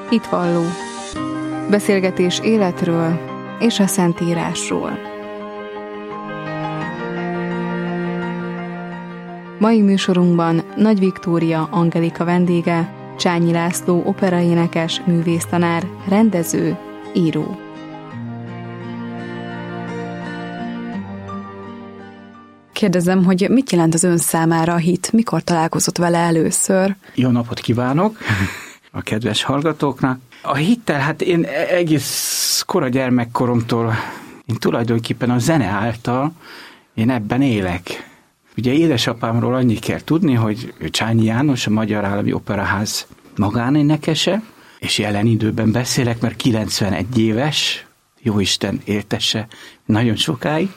Hitvalló. Beszélgetés életről és a Szentírásról. Mai műsorunkban Nagy Viktória Angelika vendége, Csányi László operaénekes, művésztanár, rendező, író. Kérdezem, hogy mit jelent az ön számára a hit? Mikor találkozott vele először? Jó napot kívánok a kedves hallgatóknak! A hittel, hát én egész kora gyermekkoromtól, én tulajdonképpen a zene által, én ebben élek. Ugye édesapámról annyit kell tudni, hogy Csányi János, a Magyar Állami Operaház magánénekese, és jelen időben beszélek, mert 91 éves, jóisten éltesse nagyon sokáig.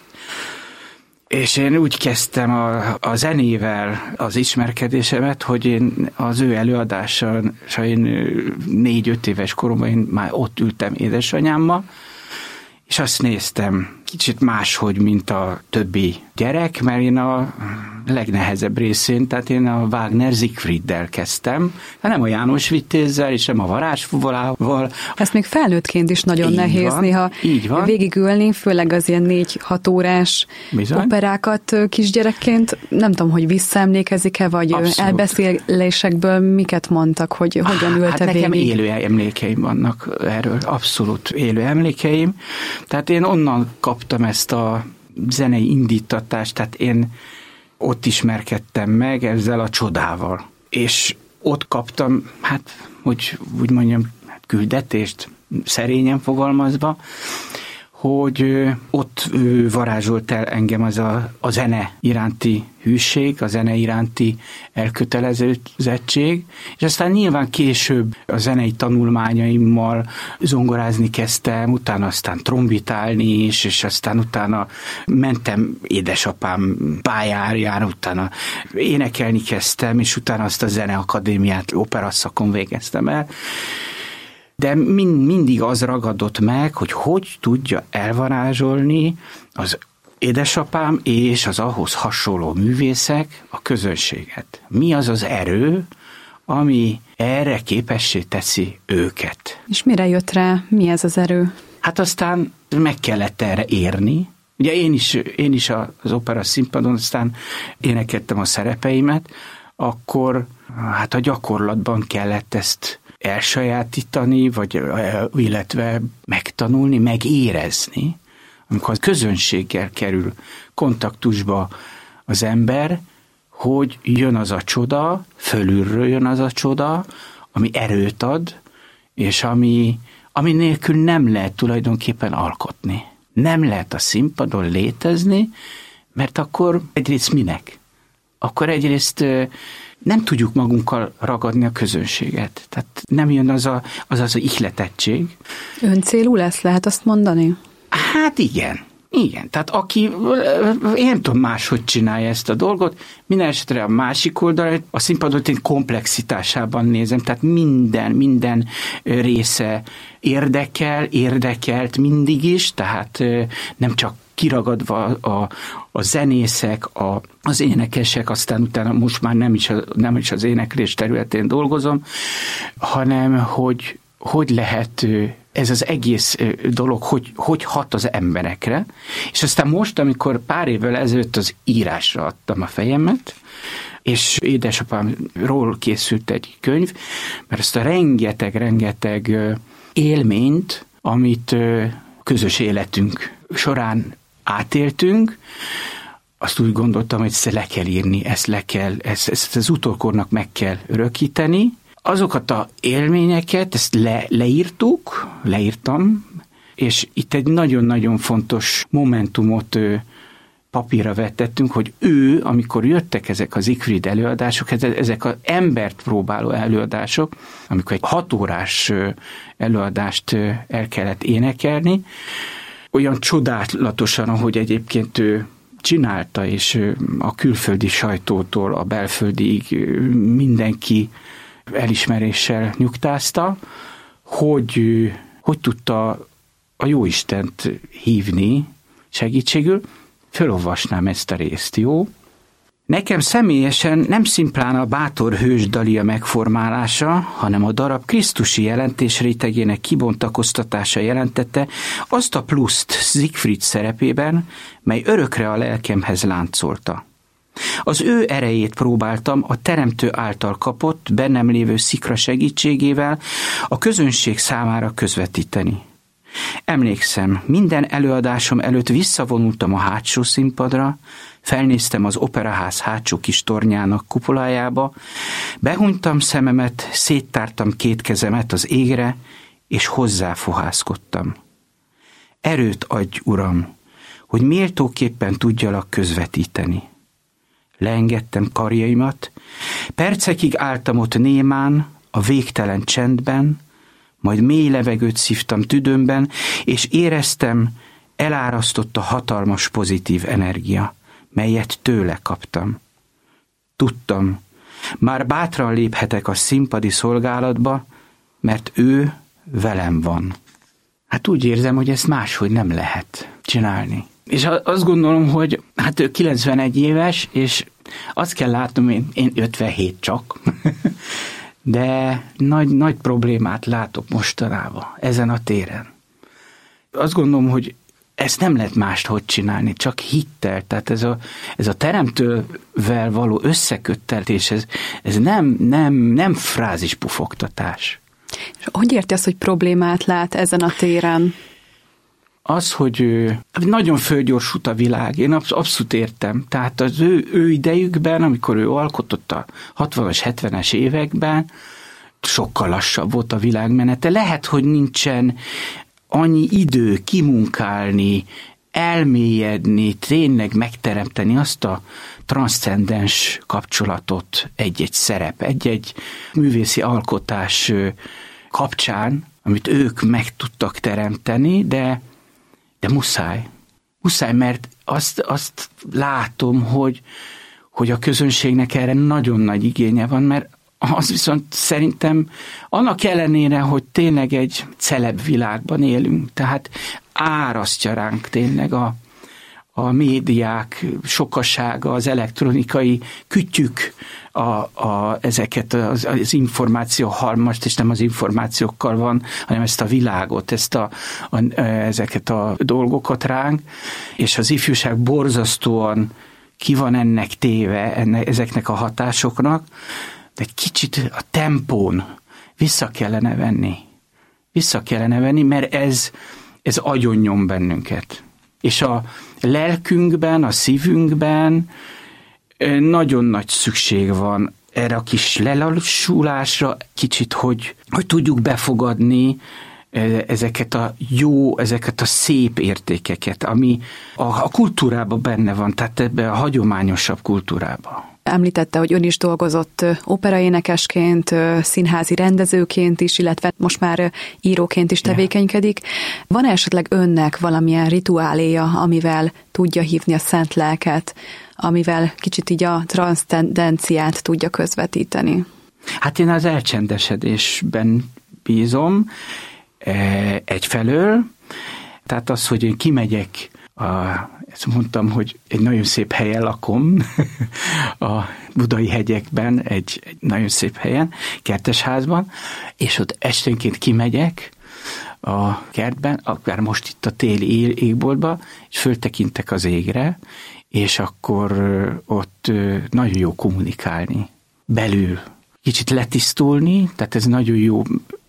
És én úgy kezdtem a zenével az ismerkedésemet, hogy én az ő előadáson, én 4-5 éves koromban én már ott ültem édesanyámmal, és azt néztem kicsit máshogy, mint a többi gyerek, mert én a legnehezebb részén, tehát én a Wagner Siegfrieddel kezdtem, de nem a János Vitézzel, és nem a Varázsfuvolával. Ezt még felnőttként is nagyon így nehéz van, néha végigülni, főleg az ilyen 4-6 órás operákat kisgyerekként. Nem tudom, hogy visszaemlékezik-e, vagy abszolút. Elbeszélésekből miket mondtak, hogy hogyan ülte hát nekem végig? Élő emlékeim vannak erről, abszolút élő emlékeim. Tehát én onnan kaptam ezt a zenei indítatást, tehát én ott ismerkedtem meg ezzel a csodával. És ott kaptam, hát, hogy úgy mondjam, küldetést, szerényen fogalmazva, hogy ott varázsolt el engem az a zene iránti hűség, a zene iránti elkötelezettség, és aztán nyilván később a zenei tanulmányaimmal zongorázni kezdtem, utána aztán trombitálni is, és aztán utána mentem édesapám pályájára, utána énekelni kezdtem, és utána azt a zeneakadémiát operaszakon végeztem el. De mindig az ragadott meg, hogy tudja elvarázsolni az édesapám és az ahhoz hasonló művészek a közönséget. Mi az az erő, ami erre képessé teszi őket? És mire jött rá? Mi ez az erő? Hát aztán meg kellett erre érni. Ugye én is az opera színpadon aztán énekeltem a szerepeimet, akkor hát a gyakorlatban kellett ezt elsajátítani, illetve megtanulni, megérezni, amikor a közönséggel kerül kontaktusba az ember, hogy jön az a csoda, fölülről jön az a csoda, ami erőt ad, és ami nélkül nem lehet tulajdonképpen alkotni. Nem lehet a színpadon létezni, mert akkor egyrészt minek? Akkor egyrészt nem tudjuk magunkkal ragadni a közönséget. Tehát nem jön az ihletettség. Öncélú lesz, lehet azt mondani? Hát igen. Tehát én nem tudom máshogy csinálja ezt a dolgot, minden esetre a másik oldalon a színpadot én komplexitásában nézem, tehát minden része érdekelt mindig is, tehát nem csak kiragadva a zenészek, az énekesek, aztán utána most már nem is az éneklés területén dolgozom, hanem hogy lehet ez az egész dolog, hogy hat az emberekre. És aztán most, amikor pár évvel ezelőtt az írásra adtam a fejemet, és édesapámról készült egy könyv, mert ezt a rengeteg élményt, amit közös életünk során átéltünk, azt úgy gondoltam, hogy ezt le kell írni, ezt az utókornak meg kell örökíteni. Azokat az élményeket, ezt leírtam, és itt egy nagyon-nagyon fontos momentumot papírra vettettünk, hogy amikor jöttek ezek az Siegfried előadások, ezek az embert próbáló előadások, amikor egy 6 órás előadást el kellett énekelni, olyan csodálatosan, ahogy egyébként ő csinálta, és a külföldi sajtótól a belföldiig mindenki elismeréssel nyugtázta, hogy tudta a Jóistent hívni segítségül. Fölolvasnám ezt a részt, jó? Nekem személyesen nem szimplán a bátor hős Dalia megformálása, hanem a darab krisztusi jelentés rétegének kibontakoztatása jelentette azt a pluszt Siegfried szerepében, mely örökre a lelkemhez láncolta. Az ő erejét próbáltam a teremtő által kapott, bennem lévő szikra segítségével a közönség számára közvetíteni. Emlékszem, minden előadásom előtt visszavonultam a hátsó színpadra, felnéztem az operaház hátsó kis tornyának kupolájába, behunytam szememet, széttártam két kezemet az égre, és hozzáfohászkodtam. Erőt adj, Uram, hogy méltóképpen tudjalak közvetíteni. Leengedtem karjaimat, percekig álltam ott némán, a végtelen csendben, majd mély levegőt szívtam tüdőmben, és éreztem, elárasztott a hatalmas pozitív energia, melyet tőle kaptam. Tudtam, már bátran léphetek a színpadi szolgálatba, mert ő velem van. Hát úgy érzem, hogy ezt máshogy nem lehet csinálni. És azt gondolom, hogy hát ő 91 éves, és azt kell látnom, én 57 csak, de nagy problémát látok mostanában ezen a téren. Azt gondolom, hogy ezt nem lehet máshogy csinálni, csak hittel. Tehát ez a teremtővel való összeköttetés, ez nem frázispufogtatás. És hogy érti azt, hogy problémát lát ezen a téren? Az, hogy nagyon fölgyorsult a világ, én abszolút értem. Tehát az ő idejükben, amikor ő alkotott a 60-as, 70-es években, sokkal lassabb volt a világmenete. Lehet, hogy nincsen annyi idő kimunkálni, elmélyedni, tényleg megteremteni azt a transzcendens kapcsolatot egy-egy szerep, egy-egy művészi alkotás kapcsán, amit ők meg tudtak teremteni, de muszáj. Muszáj, mert azt látom, hogy a közönségnek erre nagyon nagy igénye van, mert az viszont szerintem annak ellenére, hogy tényleg egy celeb világban élünk, tehát árasztja ránk tényleg a médiák sokasága, az elektronikai kütyük, ezeket az információ halmazt, és nem az információkkal van, hanem ezt a világot, ezeket a dolgokat ránk, és az ifjúság borzasztóan ki van ennek téve, ezeknek a hatásoknak, de egy kicsit a tempón vissza kellene venni, mert ez agyonnyom bennünket. És a lelkünkben, a szívünkben nagyon nagy szükség van erre a kis lelassulásra, kicsit, hogy tudjuk befogadni ezeket a szép értékeket, ami a kultúrában benne van, tehát ebben a hagyományosabb kultúrában. Említette, hogy ön is dolgozott operaénekesként, színházi rendezőként is, illetve most már íróként is tevékenykedik. Van esetleg önnek valamilyen rituáléja, amivel tudja hívni a szent lelket, amivel kicsit így a transzcendenciát tudja közvetíteni? Hát én az elcsendesedésben bízom egyfelől, tehát az, hogy én kimegyek ezt mondtam, hogy egy nagyon szép helyen lakom, a Budai hegyekben, egy nagyon szép helyen, kertesházban, és ott esténként kimegyek a kertben, akár most itt a téli égboltba, és föltekintek az égre, és akkor ott nagyon jó kommunikálni belül. Kicsit letisztulni, tehát ez nagyon jó,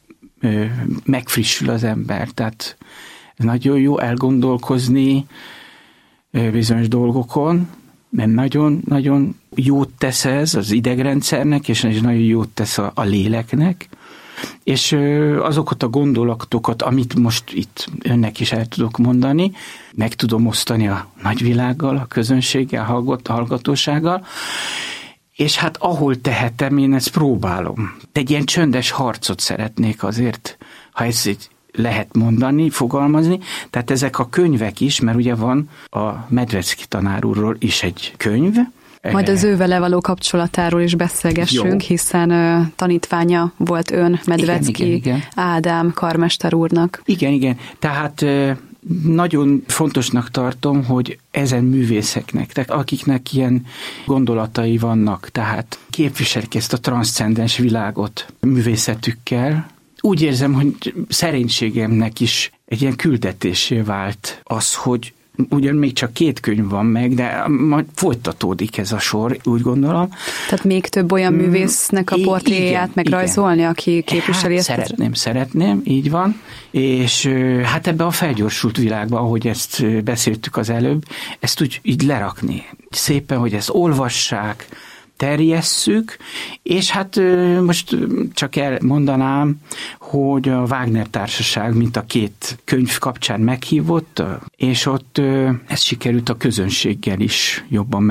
megfrissül az ember, tehát nagyon jó elgondolkozni bizonyos dolgokon, mert nagyon-nagyon jót tesz ez az idegrendszernek, és nagyon jót tesz a léleknek, és azokat a gondolatokat, amit most itt önnek is el tudok mondani, meg tudom osztani a nagyvilággal, a közönséggel, hallgatósággal, és hát ahol tehetem, én ezt próbálom. Egy ilyen csöndes harcot szeretnék azért, ha ez lehet mondani, fogalmazni, tehát ezek a könyvek is, mert ugye van a Medvecki tanár úrról is egy könyv. Majd az ővele való kapcsolatáról is beszélgessünk, hiszen tanítványa volt ön Medvecki igen. Ádám karmester úrnak. Igen, tehát nagyon fontosnak tartom, hogy ezen művészeknek, tehát akiknek ilyen gondolatai vannak, tehát képviselik ezt a transzcendens világot művészetükkel. Úgy érzem, hogy szerénységemnek is egy ilyen küldetésé vált az, hogy ugyan még csak 2 könyv van meg, de majd folytatódik ez a sor, úgy gondolom. Tehát még több olyan művésznek a portréját megrajzolni, aki képviseli ezt? Szeretném, így van. És hát ebbe a felgyorsult világban, ahogy ezt beszéltük az előbb, ezt úgy így lerakni. Szépen, hogy ezt olvassák, terjesszük, és hát most csak elmondanám, hogy a Wagner Társaság mint a 2 könyv kapcsán meghívott, és ott ezt sikerült a közönséggel is jobban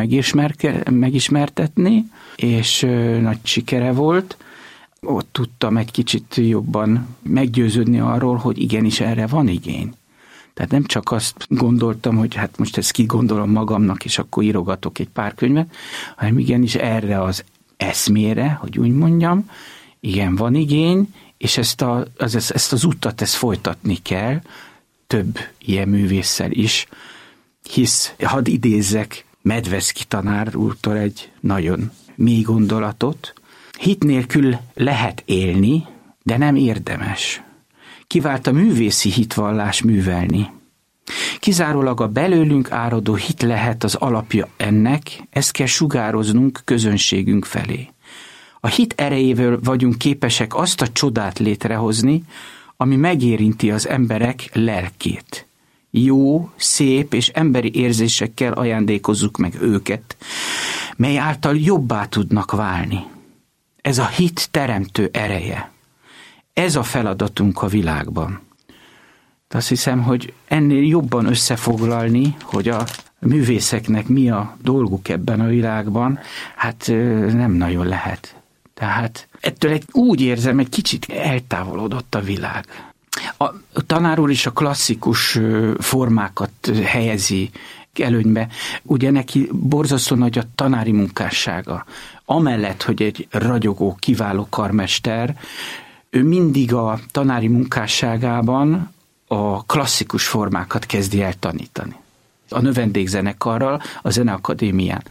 megismertetni, és nagy sikere volt. Ott tudtam egy kicsit jobban meggyőződni arról, hogy igenis erre van igény. Tehát nem csak azt gondoltam, hogy hát most ezt kigondolom magamnak, és akkor írogatok egy pár könyvet, hanem igenis erre az eszmére, hogy úgy mondjam, igen, van igény, és ezt az utat ezt folytatni kell több ilyen művésszel is, hisz hadd idézzek Medveszky tanár úrtól egy nagyon mély gondolatot. Hit nélkül lehet élni, de nem érdemes. Kivált a művészi hitvallás művelni. Kizárólag a belőlünk áradó hit lehet az alapja ennek, ezt kell sugároznunk közönségünk felé. A hit erejével vagyunk képesek azt a csodát létrehozni, ami megérinti az emberek lelkét. Jó, szép és emberi érzésekkel ajándékozzuk meg őket, mely által jobbá tudnak válni. Ez a hit teremtő ereje. Ez a feladatunk a világban. De azt hiszem, hogy ennél jobban összefoglalni, hogy a művészeknek mi a dolguk ebben a világban, hát nem nagyon lehet. Tehát ettől úgy érzem, egy kicsit eltávolodott a világ. A tanár úr is a klasszikus formákat helyezi előnybe. Ugye neki borzasztó nagy a tanári munkássága. Amellett, hogy egy ragyogó, kiváló karmester, ő mindig a tanári munkásságában a klasszikus formákat kezdi el tanítani. A növendékzenekarral, a Zeneakadémián.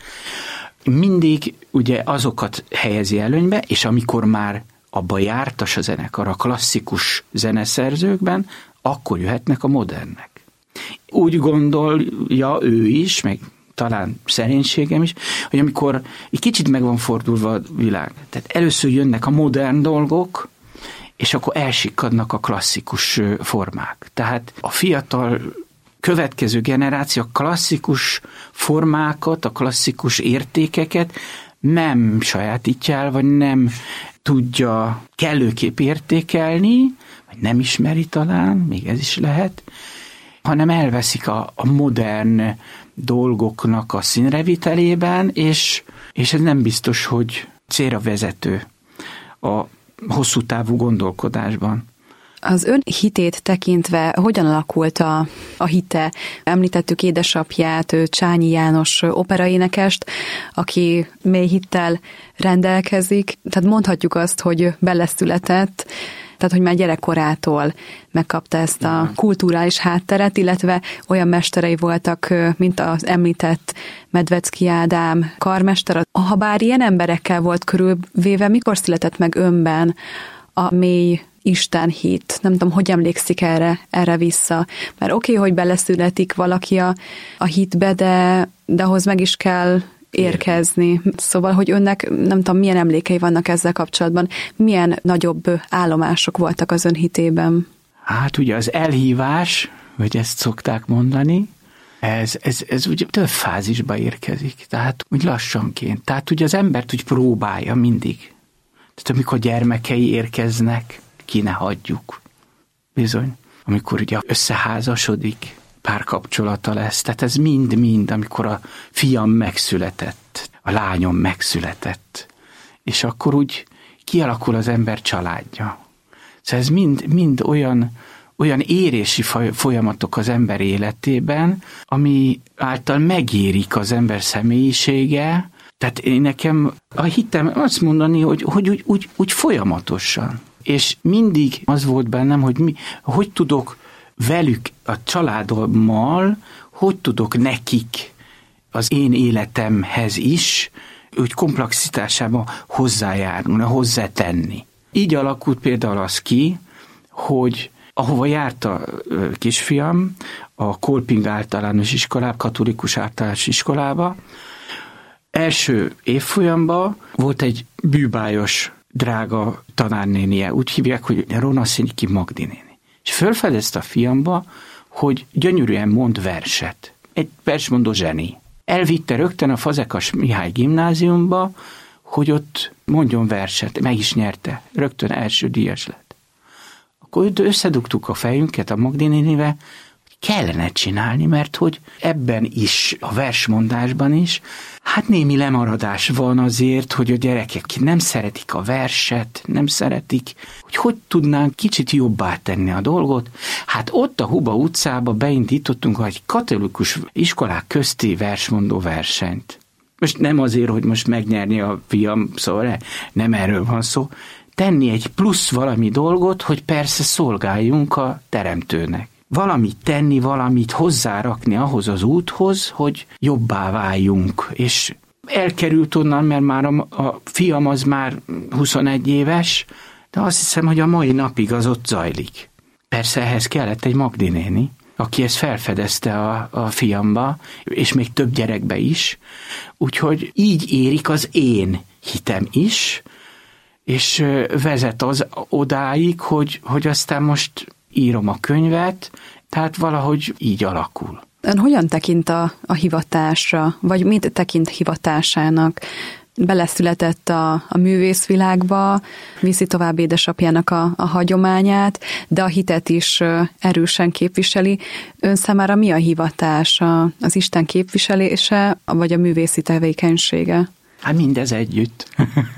Mindig ugye azokat helyezi előnybe, és amikor már abba jártas a zenekar a klasszikus zeneszerzőkben, akkor jöhetnek a modernek. Úgy gondolja ő is, meg talán szerénységem is, hogy amikor egy kicsit meg van fordulva a világ, tehát először jönnek a modern dolgok, és akkor elsikkadnak a klasszikus formák. Tehát a fiatal következő generáció a klasszikus formákat, a klasszikus értékeket nem sajátítja el, vagy nem tudja kellőképp értékelni, vagy nem ismeri talán, még ez is lehet, hanem elveszik a modern dolgoknak a színrevitelében, és ez nem biztos, hogy célra vezető a hosszú távú gondolkodásban. Az ön hitét tekintve hogyan alakult a hite? Említettük édesapját, Csányi János operaénekest, aki mély hittel rendelkezik. Tehát mondhatjuk azt, hogy beleszületett, tehát hogy már gyerekkorától megkapta ezt a kulturális hátteret, illetve olyan mesterei voltak, mint az említett Medveszky Ádám karmester. Ha bár ilyen emberekkel volt körülvéve, mikor született meg önben a mély Isten hit? Nem tudom, hogy emlékszik erre vissza. Mert oké, hogy beleszületik valaki a hitbe, de ahhoz meg is kell érkezni. Szóval, hogy önnek nem tudom, milyen emlékei vannak ezzel kapcsolatban, milyen nagyobb állomások voltak az ön hitében? Hát ugye az elhívás, hogy ezt szokták mondani, ez ugye több fázisba érkezik, tehát úgy lassanként. Tehát ugye az embert úgy próbálja mindig. Tehát amikor gyermekei érkeznek, ki ne hagyjuk. Bizony. Amikor ugye összeházasodik, párkapcsolata lesz. Tehát ez mind-mind, amikor a fiam megszületett, a lányom megszületett, és akkor úgy kialakul az ember családja. Szóval ez mind olyan érési folyamatok az ember életében, ami által megérik az ember személyisége. Tehát én nekem a hitem azt mondani, hogy úgy folyamatosan. És mindig az volt bennem, hogy hogy tudok velük, a családommal, hogy tudok nekik az én életemhez is, úgy komplexitásában hozzájárulni, hozzátenni. Így alakult például az ki, hogy ahova járt a kisfiam, a Kolping általános iskolába, katolikus általános iskolába, első évfolyamban volt egy bűbájos, drága tanárnénie, úgy hívják, hogy Ronaszényki Magdi néni. És fölfedezte a fiamba, hogy gyönyörűen mond verset. Egy versmondó zseni. Elvitte rögtön a Fazekas Mihály gimnáziumba, hogy ott mondjon verset. Meg is nyerte. Rögtön első díjas lett. Akkor összedugtuk a fejünket a Magdi nénivel, kellene csinálni, mert hogy ebben is, a versmondásban is, hát némi lemaradás van azért, hogy a gyerekek nem szeretik a verset, nem szeretik, hogy tudnánk kicsit jobbá tenni a dolgot. Hát ott a Huba utcába beindítottunk egy katolikus iskolák közti versmondó versenyt. Most nem azért, hogy most megnyerni a fiam, szóval nem erről van szó, tenni egy plusz valami dolgot, hogy persze szolgáljunk a teremtőnek. Valamit tenni, valamit hozzárakni ahhoz az úthoz, hogy jobbá váljunk. És elkerült onnan, mert már a fiam az már 21 éves, de azt hiszem, hogy a mai napig az ott zajlik. Persze ehhez kellett egy Magdi néni, aki ezt felfedezte a fiamba, és még több gyerekbe is. Úgyhogy így érik az én hitem is, és vezet az odáig, hogy aztán most írom a könyvet, tehát valahogy így alakul. Ön hogyan tekint a hivatásra, vagy mit tekint hivatásának? Beleszületett a művészvilágba, viszi tovább édesapjának a hagyományát, de a hitet is erősen képviseli. Ön számára mi a hivatás? Az Isten képviselése, vagy a művészi tevékenysége? Hát mindez együtt.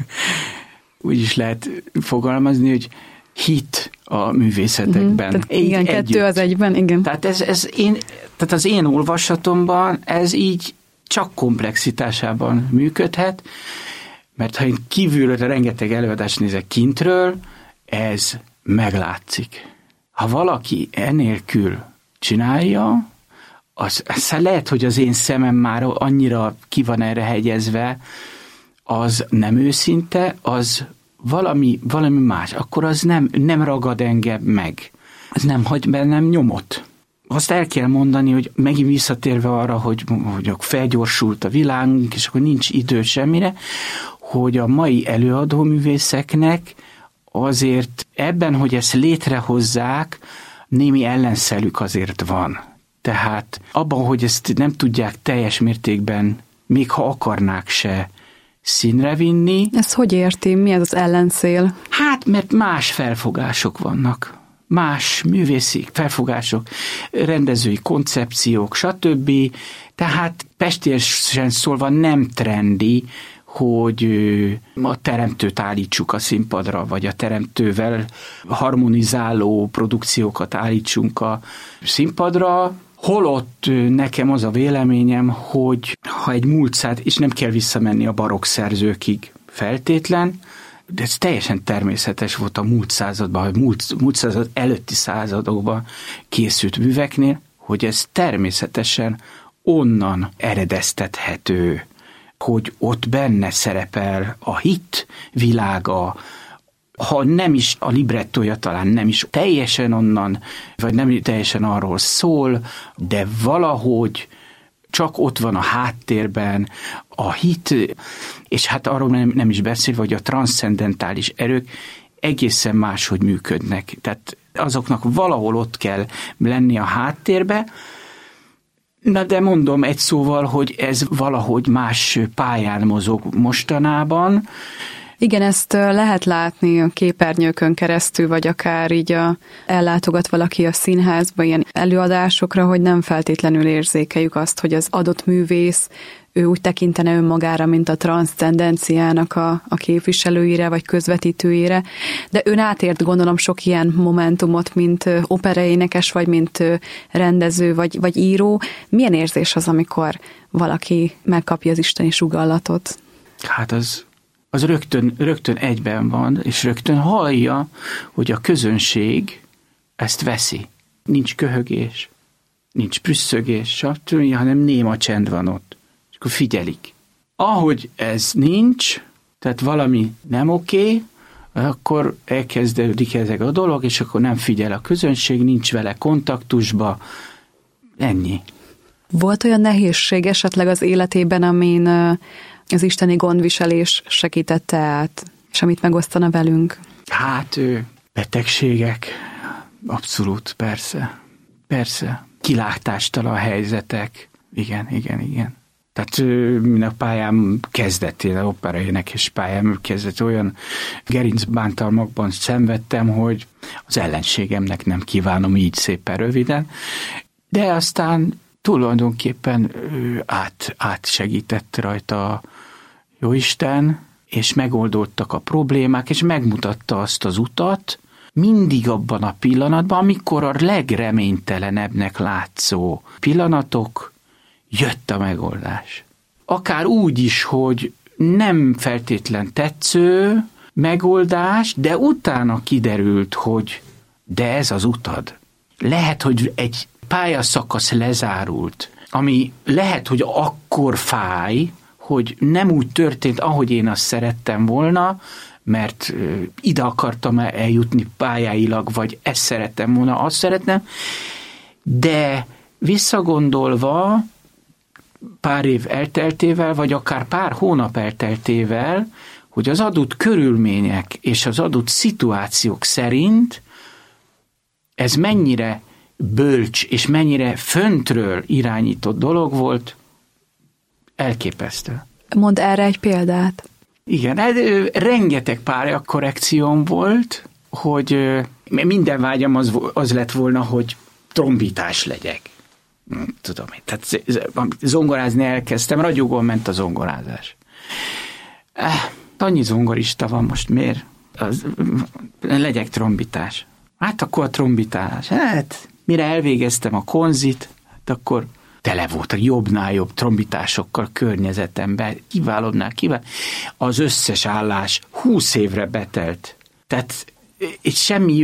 Úgy is lehet fogalmazni, hogy hit a művészetekben. Tehát igen, kettő az egyben, igen. Tehát tehát az én olvasatomban ez így csak komplexitásában működhet, mert ha én kívülről rengeteg előadást nézek kintről, ez meglátszik. Ha valaki enélkül csinálja, az lehet, hogy az én szemem már annyira ki van erre hegyezve, az nem őszinte, az valami más, akkor az nem ragad engem meg. Az nem hagy bennem nyomot. Azt el kell mondani, hogy megint visszatérve arra, hogy felgyorsult a világunk, és akkor nincs idő semmire, hogy a mai előadóművészeknek azért ebben, hogy ezt létrehozzák, némi ellenszelük azért van. Tehát abban, hogy ezt nem tudják teljes mértékben, még ha akarnák se, színre vinni. Ezt hogy érti? Mi ez az ellenszél? Hát, mert más felfogások vannak. Más művészi felfogások, rendezői koncepciók, stb. Tehát pestélyesen szólva nem trendi, hogy a teremtőt állítsuk a színpadra, vagy a teremtővel harmonizáló produkciókat állítsunk a színpadra. Holott nekem az a véleményem, hogy ha egy múlt és nem kell visszamenni a barokk szerzőkig feltétlen, de ez teljesen természetes volt a múlt században, vagy múlt század előtti századokban készült műveknél, hogy ez természetesen onnan eredeztethető, hogy ott benne szerepel a hit világa, ha nem is a librettója talán nem is teljesen onnan, vagy nem teljesen arról szól, de valahogy csak ott van a háttérben a hit, és hát arról nem is beszélve, hogy a transzcendentális erők egészen máshogy működnek. Tehát azoknak valahol ott kell lenni a háttérbe, na de mondom egy szóval, hogy ez valahogy más pályán mozog mostanában. Igen, ezt lehet látni a képernyőkön keresztül, vagy akár így ellátogat valaki a színházba ilyen előadásokra, hogy nem feltétlenül érzékeljük azt, hogy az adott művész, ő úgy tekintene önmagára, mint a transzcendenciának a képviselőire, vagy közvetítőire, de ön átért gondolom sok ilyen momentumot, mint operaénekes, vagy mint rendező, vagy író. Milyen érzés az, amikor valaki megkapja az isteni sugallatot? Hát az rögtön egyben van, és rögtön hallja, hogy a közönség ezt veszi. nincs köhögés, nincs prüsszögés, stb., hanem néma csend van ott. És akkor figyelik. Ahogy ez nincs, tehát valami nem oké, akkor elkezdődik ezek a dolog, és akkor nem figyel a közönség, nincs vele kontaktusba, ennyi. Volt olyan nehézség esetleg az életében, amin az isteni gondviselés segítette át, és amit megosztana velünk? Hát, betegségek, abszolút, persze. Kilátástalan helyzetek, igen. Tehát a pályám kezdetén, az operaénekes pályám kezdett, olyan gerincbántalmakban szenvedtem, hogy az ellenségemnek nem kívánom így szépen röviden, de aztán tulajdonképpen átsegített rajta a Jóisten, és megoldottak a problémák, és megmutatta azt az utat, mindig abban a pillanatban, amikor a legreménytelenebbnek látszó pillanatok, jött a megoldás. Akár úgy is, hogy nem feltétlen tetsző megoldás, de utána kiderült, hogy de ez az utad. Lehet, hogy egy pályaszakasz lezárult, ami lehet, hogy akkor fáj, hogy nem úgy történt, ahogy én azt szerettem volna, mert ide akartam eljutni pályáilag, vagy ezt szerettem volna, azt szeretném, de visszagondolva, pár év elteltével, vagy akár pár hónap elteltével, hogy az adott körülmények és az adott szituációk szerint ez mennyire bölcs és mennyire föntről irányított dolog volt, elképesztő. Mondd erre egy példát. Igen, rengeteg pályakorrekcióm volt, hogy minden vágyam az lett volna, hogy trombitás legyek. Tudom én, tehát zongorázni elkezdtem, ragyogóan ment a zongorázás. Annyi zongorista van most, miért? Legyek trombitás. Hát akkor a trombitálás. Hát, mire elvégeztem a konzit, hát akkor tele volt a jobbnál jobb trombitásokkal környezetemben, kiválóbbnál kiváló. Az összes állás 20 évre betelt. Tehát itt semmi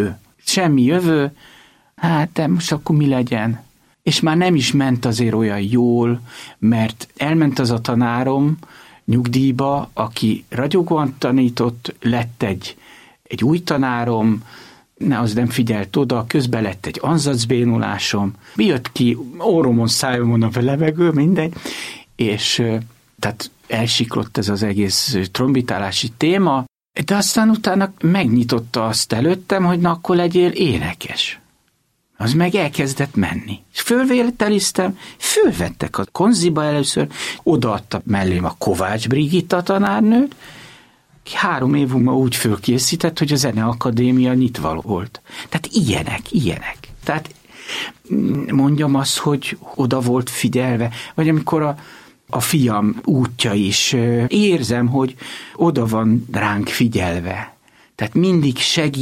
jövő, hát de most akkor mi legyen? És már nem is ment azért olyan jól, mert elment az a tanárom nyugdíjba, aki ragyogóan tanított, lett egy új tanárom, az nem figyelt oda, közben lett egy anzacbénulásom, jött ki orromon, szájomon a levegő, mindegy, és tehát elsiklott ez az egész trombitálási téma, de aztán utána megnyitotta azt előttem, hogy na akkor legyél énekes. Az meg elkezdett menni. És fölvételiztem, fölvettek a konziba először, odaadta mellém a Kovács Brigitta tanárnőt, 3 év múlva úgy fölkészített, hogy a Zeneakadémia nyitva volt. Tehát ilyenek. Tehát mondjam azt, hogy oda volt figyelve, vagy amikor a fiam útja is, érzem, hogy oda van ránk figyelve. Tehát mindig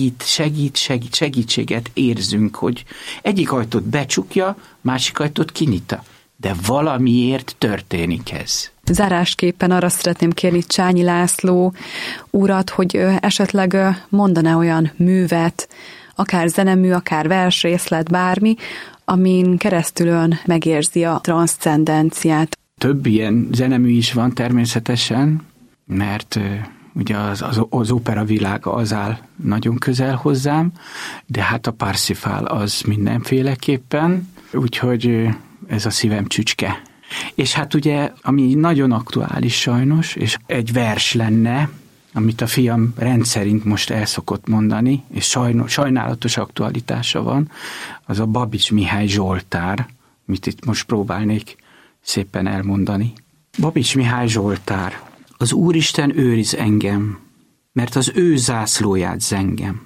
segítséget érzünk, hogy egyik ajtót becsukja, másik ajtót kinyita. De valamiért történik ez. Zárásképpen arra szeretném kérni Csányi László urat, hogy esetleg mondaná olyan művet, akár zenemű, akár versrészlet, bármi, amin keresztül ön megérzi a transzcendenciát. Több ilyen zenemű is van természetesen, mert ugye az opera világa az áll nagyon közel hozzám, de hát a Parsifal az mindenféleképpen, úgyhogy ez a szívem csücske. És hát ugye, ami nagyon aktuális sajnos, és egy vers lenne, amit a fiam rendszerint most el szokott mondani, és sajnálatos aktualitása van, az a Babics Mihály Zsoltár, amit itt most próbálnék szépen elmondani. Babics Mihály Zsoltár. Az Úristen őriz engem, mert az ő zászlóját zengem.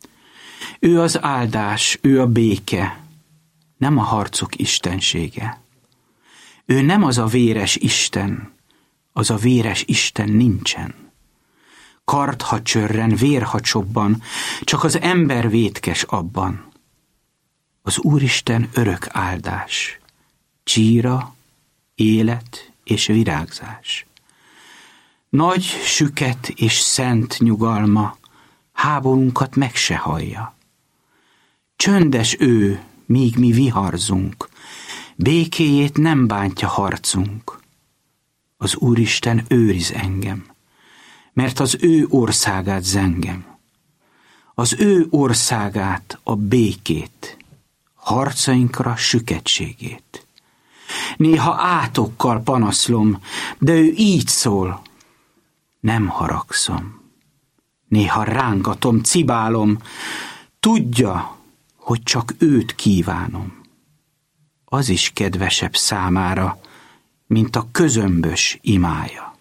Ő az áldás, ő a béke, nem a harcok istensége. Ő nem az a véres Isten, az a véres Isten nincsen. Kard ha csörren, vér ha csobban, csak az ember vétkes abban. Az Úristen örök áldás, csíra, élet és virágzás. Nagy, süket és szent nyugalma háborunkat meg se hallja. Csöndes ő, míg mi viharzunk, békéjét nem bántja harcunk. Az Úristen őriz engem, mert az ő országát zengem. Az ő országát, a békét, harcainkra süketségét. Néha átokkal panaszlom, de ő így szól, nem haragszom. Néha rángatom, cibálom, tudja, hogy csak őt kívánom. Az is kedvesebb számára, mint a közömbös imája.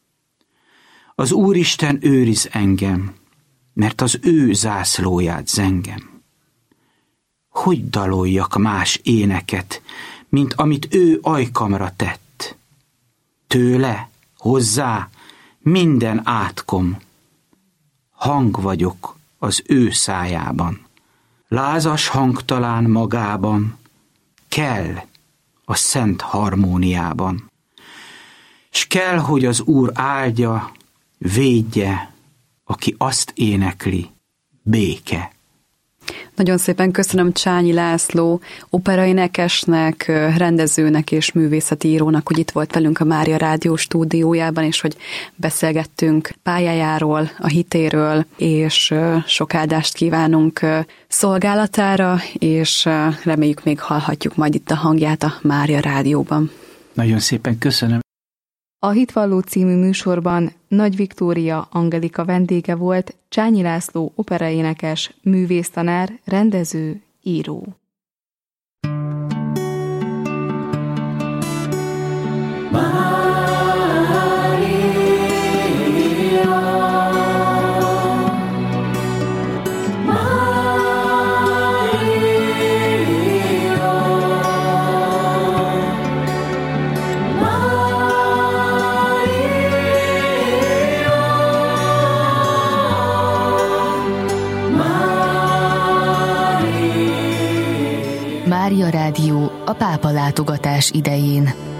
Az Úristen őriz engem, mert az ő zászlóját zengem. Hogy daloljak más éneket, mint amit ő ajkamra tett? Tőle, hozzá, minden átkom, hang vagyok az ő szájában. Lázas hangtalán magában, kell a szent harmóniában. S kell, hogy az Úr áldja, védje, aki azt énekli, béke. Nagyon szépen köszönöm Csányi László operaénekesnek, rendezőnek és művészeti írónak, hogy itt volt velünk a Mária Rádió stúdiójában, és hogy beszélgettünk pályájáról, a hitéről, és sok áldást kívánunk szolgálatára, és reméljük még hallhatjuk majd itt a hangját a Mária Rádióban. Nagyon szépen köszönöm. A Hitvalló című műsorban Nagy Viktória Angelika vendége volt, Csányi László operaénekes, művésztanár, rendező, író. Mária Rádió a pápa látogatás idején.